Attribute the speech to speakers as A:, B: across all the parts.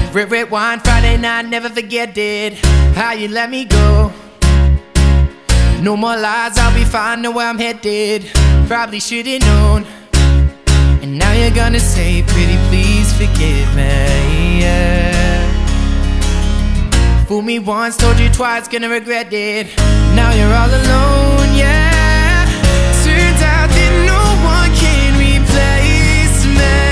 A: Red wine Friday night, never forget it. How you let me go. No more lies, I'll be fine, know where I'm headed. Probably should've known. And now you're gonna say, pretty please forgive me, yeah. Fooled me once, told you twice, gonna regret it. Now you're all alone, yeah. Turns out that no one can replace me.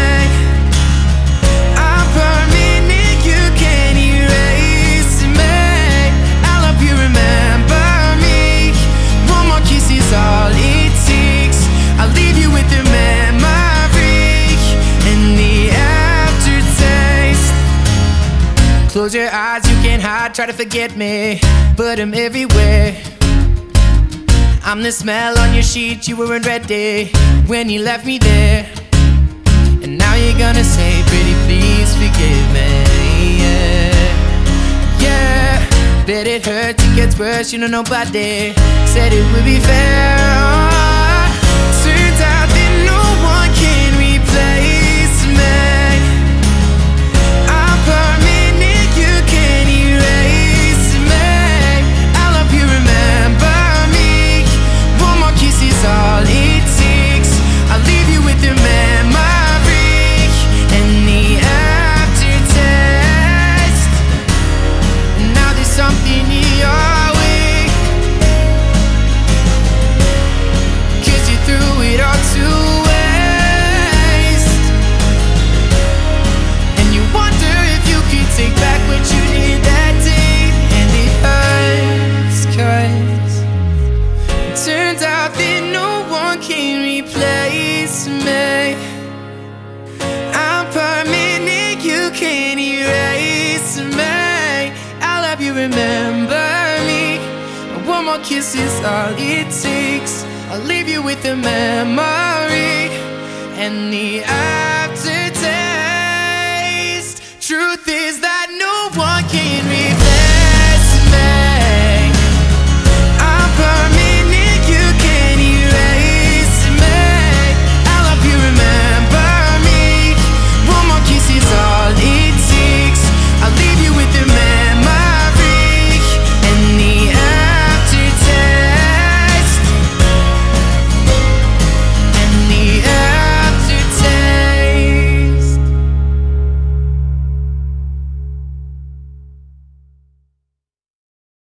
A: I'm permanent, you can't erase me. I love you, remember me. One more kiss is all it takes. I'll leave you with the memory and the aftertaste. Close your eyes, you can't hide, try to forget me, but I'm everywhere. I'm the smell on your sheet, you weren't ready when you left me there. And now you're gonna say, pretty please forgive me, yeah. Yeah, bet it hurts, it gets worse, you know nobody said it would be fair. Turns out that no one can replace me. I'm permanent, you can't erase me. I love you, remember me. One more kiss is all it takes. I'll leave you with the memory and the aftertaste. Now there's something in your way, 'cause you threw it all to waste. And you wonder if you could take back what you did that day. And it hurts, 'cause it turns out that no one can replace me. I'm permanent, you can't erase me. I love you, remember me. One more kiss is all it takes. I'll leave you with the memory and the